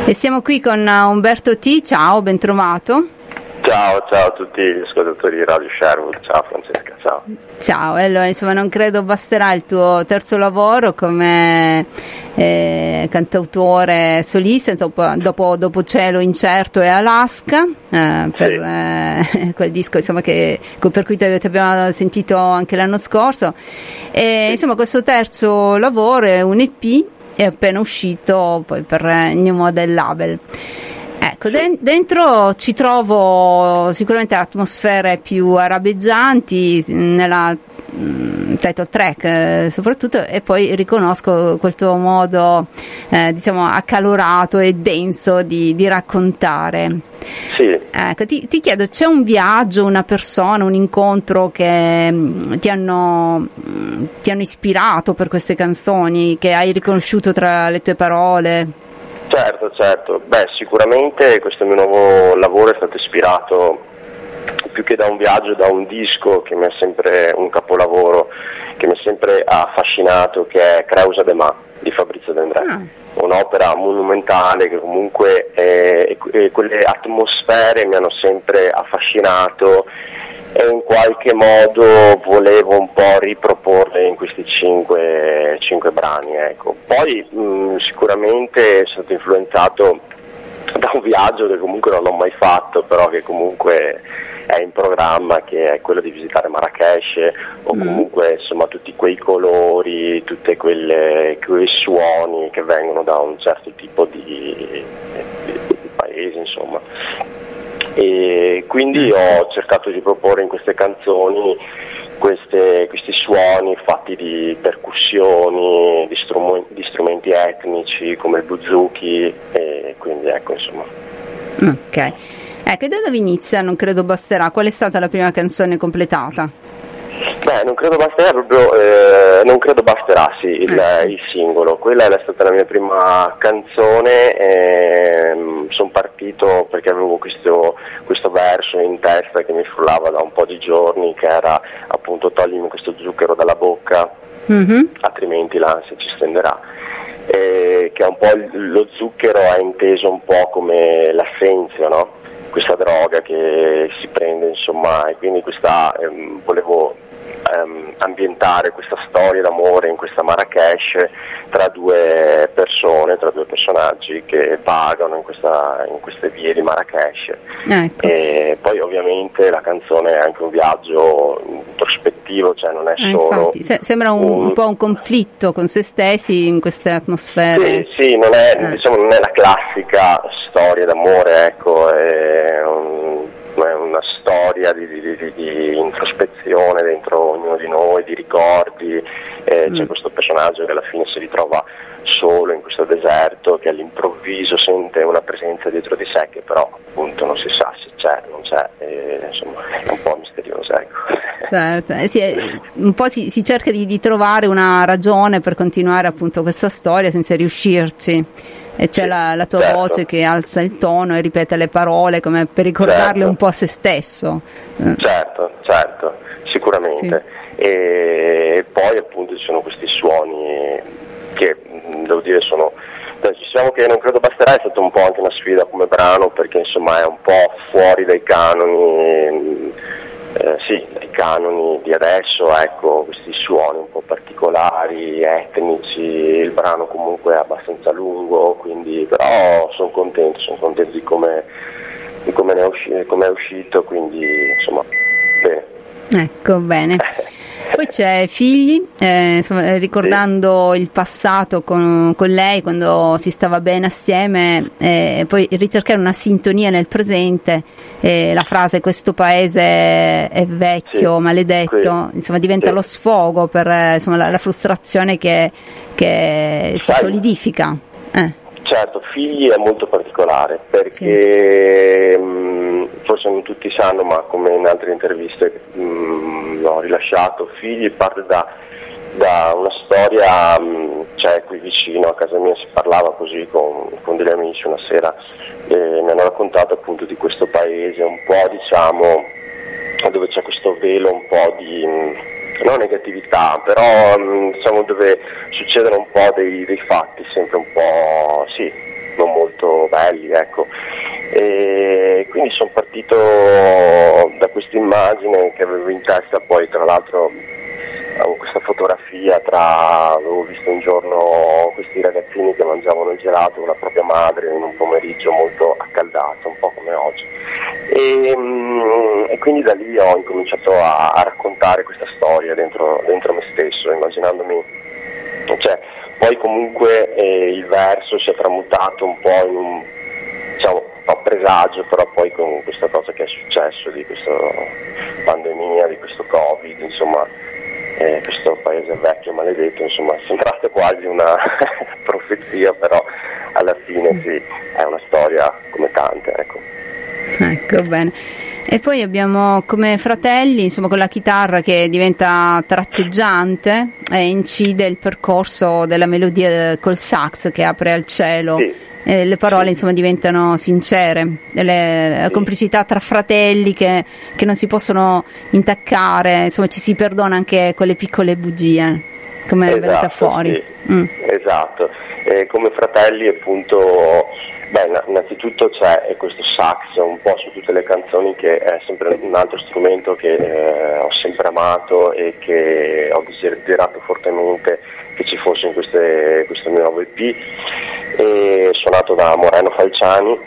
E siamo qui con Umberto T. Ciao, ben trovato. Ciao a tutti gli ascoltatori di Radio Sherwood. Ciao Francesca, ciao. Ciao, allora insomma non credo basterà il tuo terzo lavoro come cantautore solista, dopo Cielo Incerto e Alaska, per quel disco insomma per cui ti abbiamo sentito anche l'anno scorso. E, insomma questo terzo lavoro è un EP, è appena uscito poi per New Model Label. Ecco, dentro ci trovo sicuramente atmosfere più arabeggianti nella title track soprattutto, e poi riconosco quel tuo modo diciamo accalorato e denso di raccontare. Sì. Ecco, ti chiedo, c'è un viaggio, una persona, un incontro che ti hanno ispirato per queste canzoni, che hai riconosciuto tra le tue parole? Certo. Beh, sicuramente questo mio nuovo lavoro è stato ispirato più che da un viaggio, da un disco che mi è sempre un capolavoro, che mi è sempre affascinato, che è Creusa de Ma di Fabrizio De André. Un'opera monumentale che comunque quelle atmosfere mi hanno sempre affascinato e in qualche modo volevo un po' riproporle in questi cinque brani, ecco. Poi sicuramente sono stato influenzato da un viaggio che comunque non ho mai fatto, però che comunque è in programma, che è quello di visitare Marrakech, o comunque insomma tutti quei colori, tutti quei suoni che vengono da un certo tipo di paese, insomma. E quindi ho cercato di proporre in queste canzoni questi suoni fatti di percussioni, di strumenti etnici come il buzuki, e quindi ecco, insomma. Ok, ecco, e da dove inizia Non credo basterà? Qual è stata la prima canzone completata? Beh, Non credo basterà proprio, Non credo basterà, sì, il singolo. Quella è stata la mia prima canzone. Sono partito perché avevo questo verso in testa che mi frullava da un po' di giorni, che era appunto toglimi questo zucchero dalla bocca, altrimenti l'ansia ci stenderà. Che è un po' lo zucchero è inteso un po' come l'assenzio, no? Questa droga che si prende, insomma, e quindi volevo ambientare questa storia d'amore in questa Marrakech tra due persone, tra due personaggi che vagano in queste vie di Marrakech. Ecco. E poi ovviamente la canzone è anche un viaggio introspettivo, cioè non è solo infatti, sembra un po' un conflitto con se stessi in queste atmosfere. Sì, non è la classica storia d'amore, ecco, è una storia di introspezione dentro ognuno di noi, di ricordi. C'è questo personaggio che alla fine si ritrova solo in questo deserto, che all'improvviso sente una presenza dietro di sé che però appunto non si sa se c'è o non c'è, insomma è un po' misteriosa, ecco. Certo, un po' si cerca di trovare una ragione per continuare appunto questa storia senza riuscirci. E c'è la tua voce che alza il tono e ripete le parole come per ricordarle un po' a se stesso. Certo, sicuramente. Sì. E poi appunto ci sono questi suoni che devo dire diciamo che Non credo basterà è stata un po' anche una sfida come brano, perché insomma è un po' fuori dai canoni. Dai canoni di adesso, ecco, questi suoni un po' particolari, etnici. Il brano comunque è abbastanza lungo, quindi però sono contento di come è uscito, quindi insomma bene. Ecco, bene. Poi c'è Figli, insomma, ricordando il passato con lei quando si stava bene assieme, poi ricercare una sintonia nel presente, la frase questo paese è vecchio, maledetto, insomma diventa lo sfogo per insomma, la frustrazione che si solidifica. Certo, Figli è molto particolare perché forse non tutti sanno, ma come in altre interviste l'ho rilasciato, Figli parte da una storia, cioè qui vicino a casa mia si parlava così con degli amici una sera, e mi hanno raccontato appunto di questo paese un po', diciamo, dove c'è questo velo un po' di non negatività, però diciamo dove succedono un po' dei fatti sempre un po' non molto partito da questa immagine che avevo in testa, poi tra l'altro avevo questa fotografia avevo visto un giorno questi ragazzini che mangiavano il gelato con la propria madre in un pomeriggio molto accaldato, un po' come oggi. E quindi da lì ho incominciato a raccontare questa storia dentro me stesso, immaginandomi, cioè, poi comunque il verso si è tramutato un po' in un, diciamo, a presagio, però poi con questa cosa che è successo, di questa pandemia, di questo Covid, insomma, questo paese vecchio maledetto, insomma, è sembrata quasi una profezia, però alla fine sì, è una storia come tante, ecco. Ecco, bene. E poi abbiamo come fratelli, insomma, con la chitarra che diventa tratteggiante e incide il percorso della melodia col sax che apre al cielo. Sì. Le parole, insomma, diventano sincere, la complicità tra fratelli che non si possono intaccare, insomma, ci si perdona anche con le piccole bugie, come è venuta fuori. Sì. Esatto, come fratelli appunto, innanzitutto c'è questo sax un po' su tutte le canzoni, che è sempre un altro strumento che ho sempre amato e che ho desiderato fortemente che ci fosse in questo mio nuovo EP, suonato da Moreno Falciani.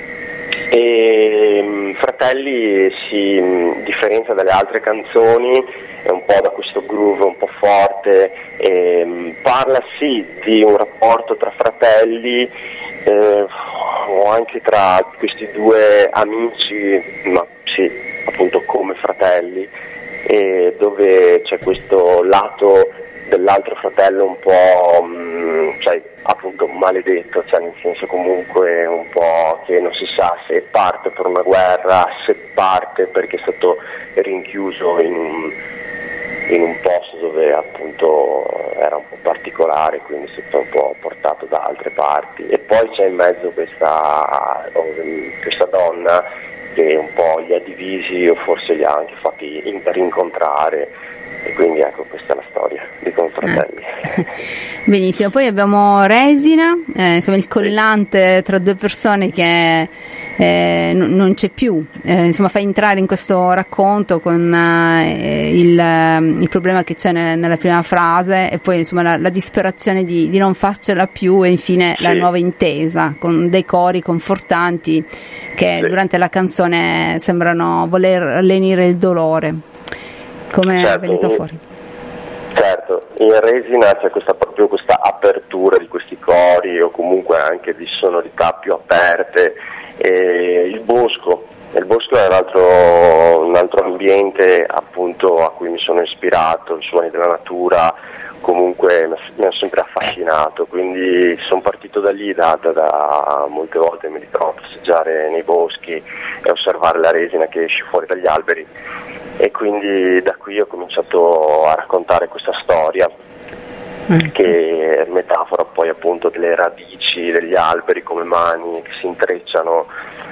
E Fratelli si differenzia dalle altre canzoni un po' da questo groove un po' forte, parla sì di un rapporto tra fratelli, o anche tra questi due amici, ma sì, appunto come fratelli, dove c'è questo lato dell'altro fratello un po', cioè appunto maledetto, cioè nel senso comunque un po' che non si sa se parte per una guerra, se parte perché è stato rinchiuso in un posto dove appunto era un po' particolare, quindi è stato un po' portato da altre parti. E poi c'è in mezzo questa donna che un po' li ha divisi o forse li ha anche fatti rincontrare, e quindi ecco, questa è la storia di Confratelli. Benissimo, poi abbiamo Resina, insomma il collante tra due persone che non c'è più, insomma fa entrare in questo racconto con il problema che c'è nella prima frase, e poi insomma la disperazione di non farcela più, e infine la nuova intesa con dei cori confortanti che durante la canzone sembrano voler lenire il dolore. Come è venuto fuori? Certo, in Resina c'è proprio questa apertura di questi cori, o comunque anche di sonorità più aperte. Il bosco è un altro ambiente appunto a cui mi sono ispirato, i suoni della natura comunque mi hanno sempre affascinato, quindi sono partito da lì, da molte volte mi ritrovo a passeggiare nei boschi e osservare la resina che esce fuori dagli alberi, e quindi da qui ho cominciato a raccontare questa storia che è metafora poi appunto delle radici degli alberi come mani che si intrecciano,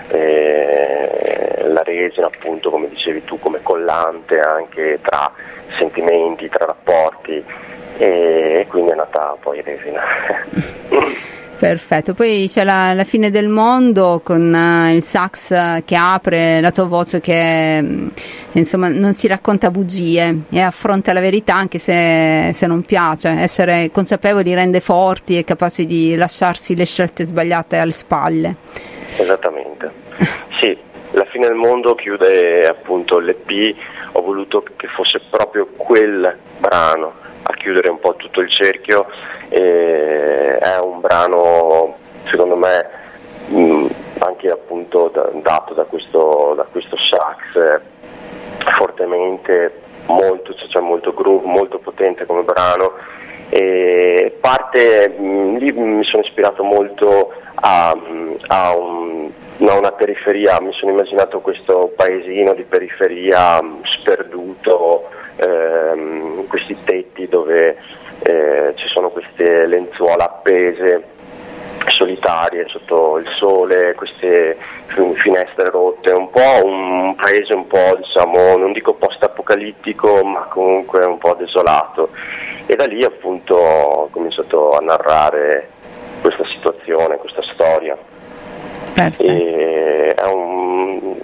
la resina appunto come dicevi tu come collante anche tra sentimenti, tra rapporti, e quindi è nata poi Resina. Perfetto, poi c'è la fine del mondo con il sax che apre, la tua voce che insomma non si racconta bugie e affronta la verità anche se non piace. Essere consapevoli rende forti e capaci di lasciarsi le scelte sbagliate alle spalle. Esattamente, sì, la fine del mondo chiude appunto l'EP, ho voluto che fosse proprio quel brano a chiudere un po' tutto il cerchio. È un brano secondo me anche appunto dato da questo sax fortemente, c'è molto groove, molto potente come brano, e parte lì mi sono ispirato molto a una periferia, mi sono immaginato questo paesino di periferia sperduto, questi tetti dove ci sono queste lenzuola appese solitarie sotto il sole, queste finestre rotte, un po' un paese un po', diciamo, non dico post-apocalittico, ma comunque un po' desolato, e da lì appunto ho cominciato a narrare questa situazione, questa storia. E è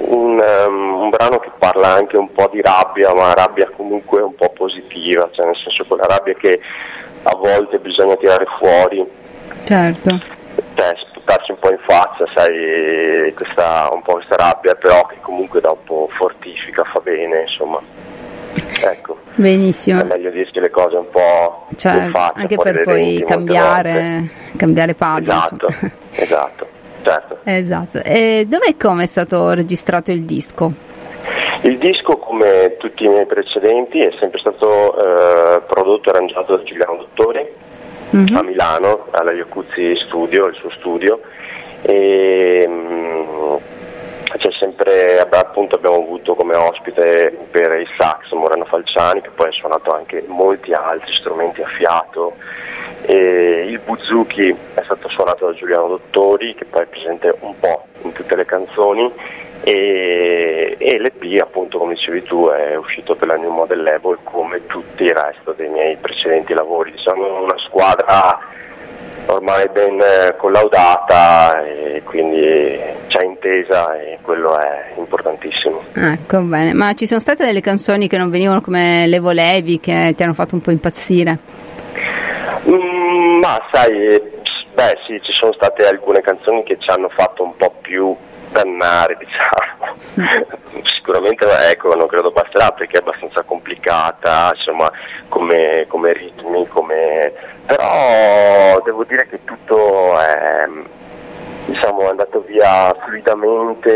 un brano che parla anche un po' di rabbia, ma rabbia comunque un po' positiva, cioè nel senso quella rabbia che a volte bisogna tirare fuori, certo, cioè sputarsi un po' in faccia, sai, un po' questa rabbia, però che comunque dopo fortifica, fa bene, insomma. Ecco, benissimo. È meglio dirci le cose un po' in faccia, anche per poi cambiare pagina. Esatto, certo. Esatto. E dove e come è stato registrato il disco? Il disco, come tutti i miei precedenti, è sempre stato prodotto e arrangiato da Giuliano Dottori a Milano, alla Iocuzzi Studio, il suo studio, e c'è sempre, appunto, abbiamo avuto come ospite per il sax Moreno Falciani, che poi ha suonato anche molti altri strumenti a fiato, e il buzuki è stato suonato da Giuliano Dottori, che poi è presente un po' in tutte le canzoni, e l'EP, appunto, come dicevi tu, è uscito per la New Model Label come tutto il resto dei miei precedenti lavori. Diciamo una squadra ormai ben collaudata, e quindi c'è intesa, e quello è importantissimo. Ecco, bene. Ma ci sono state delle canzoni che non venivano come le volevi, che ti hanno fatto un po' impazzire? Ma sai, beh sì, ci sono state alcune canzoni che ci hanno fatto un po' più dannare, diciamo. Sicuramente, ecco, non credo basterà, perché è abbastanza complicata, insomma, come ritmi, però devo dire che tutto è, diciamo, è andato via fluidamente,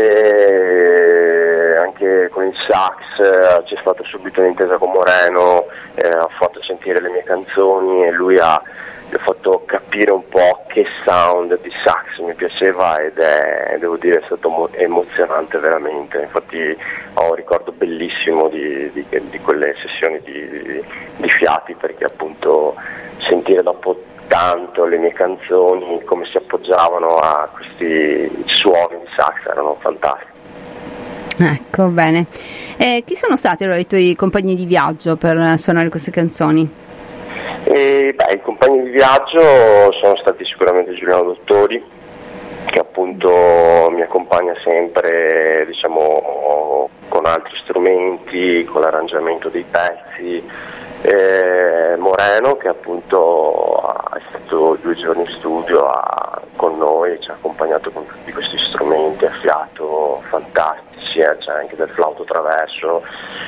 anche con il sax. C'è stata subito un'intesa con Moreno, ho fatto sentire le mie canzoni e lui gli ho fatto capire un po' che sound di sax mi piaceva, ed devo dire, è stato emozionante veramente. Infatti ho un ricordo bellissimo di quelle sessioni di fiati, perché appunto sentire dopo tanto le mie canzoni come si appoggiavano a questi suoni di sax erano fantastici. Ecco, bene. Chi sono stati allora i tuoi compagni di viaggio per suonare queste canzoni? I compagni di viaggio sono stati sicuramente Giuliano Dottori, che appunto mi accompagna sempre, diciamo, con altri strumenti, con l'arrangiamento dei pezzi, Moreno, che appunto è stato 2 giorni in studio con noi, ci ha accompagnato con tutti questi strumenti a fiato fantastici, c'è anche del flauto traverso,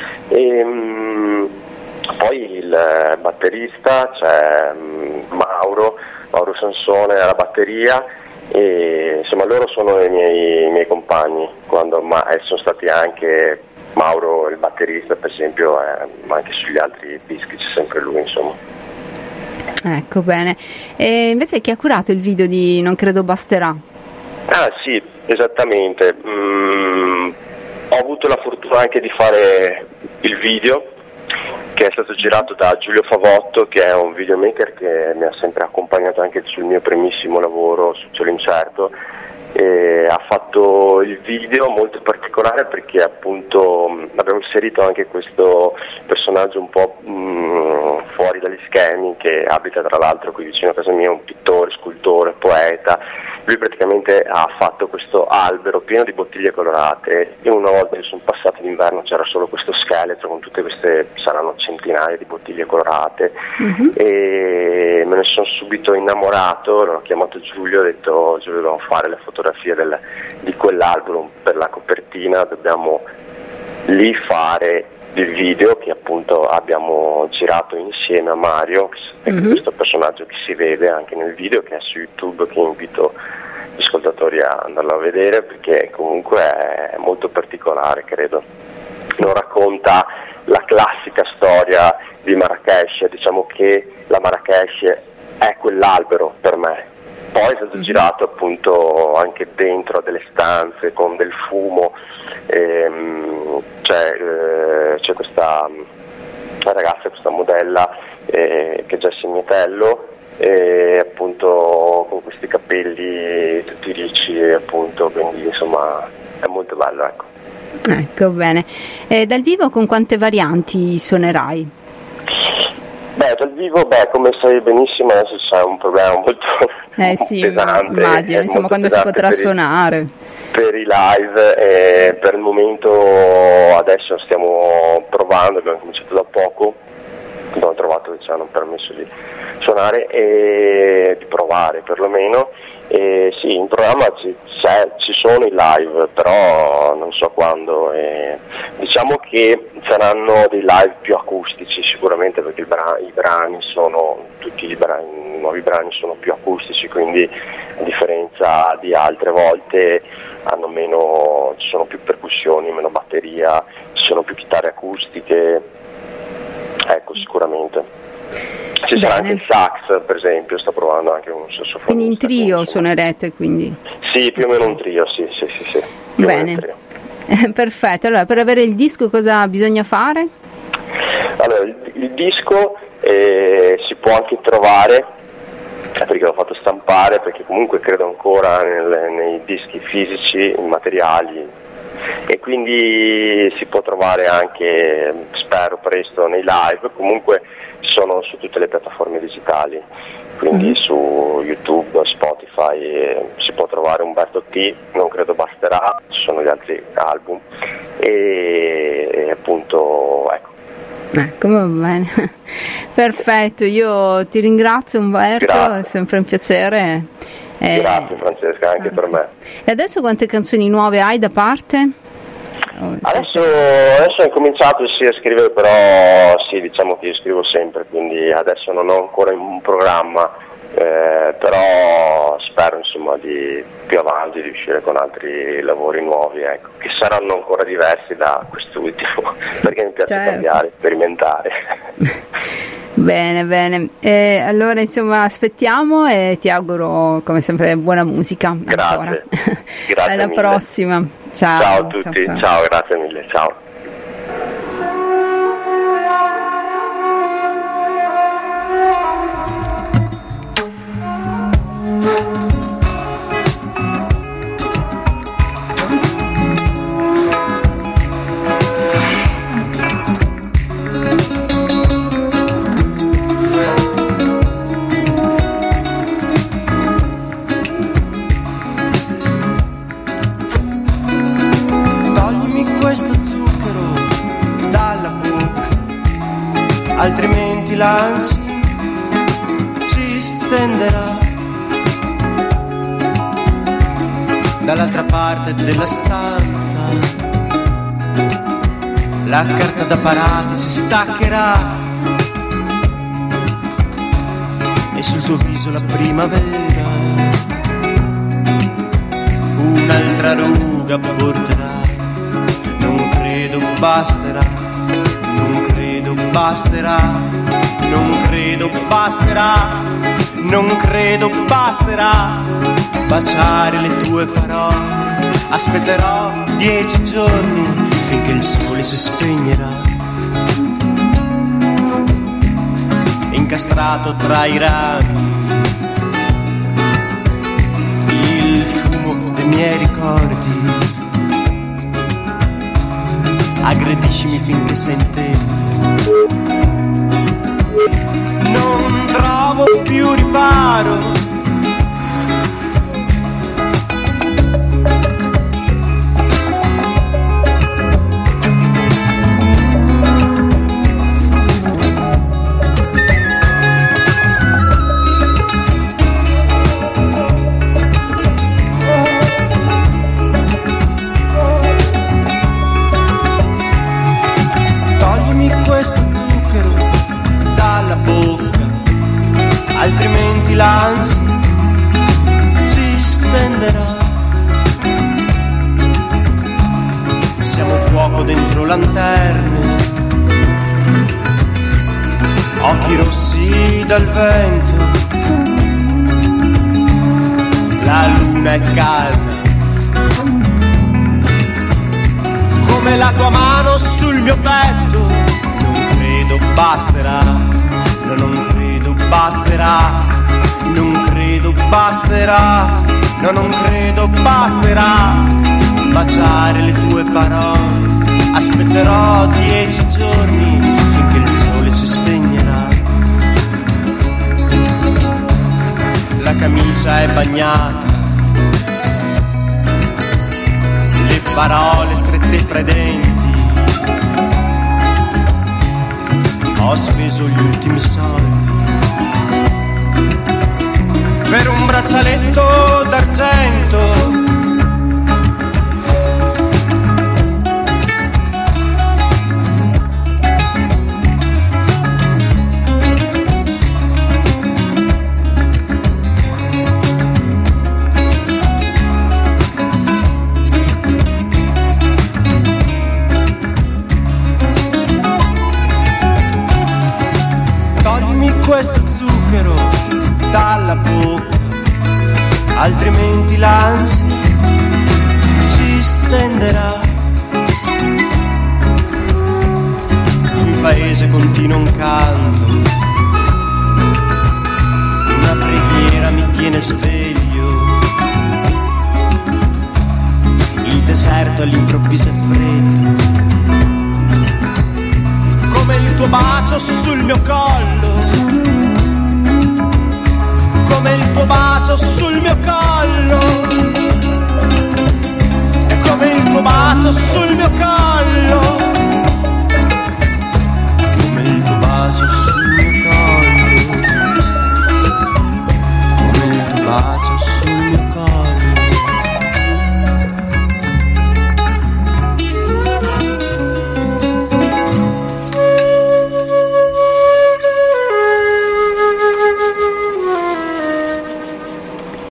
poi il batterista, c'è Mauro Sansone alla batteria, e insomma loro sono i miei compagni, ma sono stati anche Mauro il batterista, per esempio, ma anche sugli altri dischi c'è sempre lui, insomma. Ecco, bene. E invece chi ha curato il video di Non Credo Basterà? Sì, esattamente. Ho avuto la fortuna anche di fare il video, che è stato girato da Giulio Favotto, che è un videomaker che mi ha sempre accompagnato anche sul mio primissimo lavoro su Cielo Incerto, e ha fatto il video molto particolare perché appunto abbiamo inserito anche questo personaggio un po' fuori dagli schemi, che abita tra l'altro qui vicino a casa mia, un pittore, scultore, poeta. Lui praticamente ha fatto questo albero pieno di bottiglie colorate, e una volta che sono passato l'inverno c'era solo questo scheletro con tutte queste, saranno centinaia di bottiglie colorate, e me ne sono subito innamorato. L'ho chiamato Giulio, ho detto: Giulio, dobbiamo fare le fotografie di quell'albero per la copertina, dobbiamo lì fare il video, che appunto abbiamo girato insieme a Mario, questo personaggio che si vede anche nel video, che è su YouTube, che invito gli ascoltatori a andarlo a vedere, perché comunque è molto particolare, credo. Non racconta la classica storia di Marrakesh, diciamo che la Marrakesh è quell'albero per me. Poi è stato girato appunto anche dentro delle stanze con del fumo, c'è questa ragazza, questa modella, che è Jessie Mietello, e appunto con questi capelli tutti ricci, appunto, quindi insomma è molto bello, ecco. Ecco, bene. Dal vivo con quante varianti suonerai? Dal vivo, come sai benissimo, adesso c'è un problema molto sì, pesante. immagino, insomma, quando si potrà suonare. per i live. Per il momento adesso stiamo provando, abbiamo cominciato da poco, abbiamo trovato che ci hanno permesso di suonare e di provare perlomeno. Sì, in programma ci sono i live, però non so quando. Diciamo che saranno dei live più acustici sicuramente, perché i brani sono, tutti i nuovi brani sono più acustici, quindi a differenza di altre volte ci sono più percussioni, meno batteria, ci sono più chitarre acustiche, ecco, sicuramente. Ci sarà anche il sax, per esempio, sto provando anche un sassofonista. Quindi in trio suonerete, quindi? Sì, più o meno un trio, sì. Bene, perfetto. Allora, per avere il disco cosa bisogna fare? Allora, il disco si può anche trovare, perché l'ho fatto stampare, perché comunque credo ancora nei dischi fisici, materiali, e quindi si può trovare anche, spero presto, nei live. Comunque sono su tutte le piattaforme digitali, quindi su YouTube, Spotify, si può trovare Umberto T, non credo basterà, ci sono gli altri album e appunto, ecco. Va bene, perfetto, io ti ringrazio Umberto, Grazie. È sempre un piacere. Grazie Francesca, anche per me. E adesso quante canzoni nuove hai da parte? Adesso ho incominciato a scrivere, però sì, diciamo che io scrivo sempre, quindi adesso non ho ancora un programma, però spero insomma di più avanti di uscire con altri lavori nuovi, ecco, che saranno ancora diversi da quest'ultimo, perché mi piace cambiare, sperimentare. Bene, allora insomma aspettiamo e ti auguro come sempre buona musica. Grazie. Grazie alla mille. prossima. Ciao a tutti, ciao, grazie mille, ciao. Altrimenti l'ansia ci stenderà. Dall'altra parte della stanza la carta da parati si staccherà e sul tuo viso la primavera un'altra ruga porterà. Non credo basterà. Non credo basterà, non credo basterà, non credo basterà baciare le tue parole. Aspetterò 10 giorni finché il sole si spegnerà. Incastrato tra i rami il fumo dei miei ricordi. Aggrediscimi finché sei in tempo. Non trovo più riparo. Altrimenti l'ansia ci stenderà. Siamo fuoco dentro lanterne, occhi rossi dal vento. La luna è calda come la tua mano sul mio petto. Non credo basterà, no, non credo basterà, non credo basterà, no, non credo basterà baciare le tue parole. Aspetterò 10 giorni finché il sole si spegnerà. La camicia è bagnata parole strette fra i denti. Ho speso gli ultimi soldi per un braccialetto d'argento. Questo zucchero dalla bocca, altrimenti l'ansia si stenderà. Giù in paese continua un canto, una preghiera mi tiene sveglio. Il deserto all'improvviso è freddo, come il tuo bacio sul mio collo.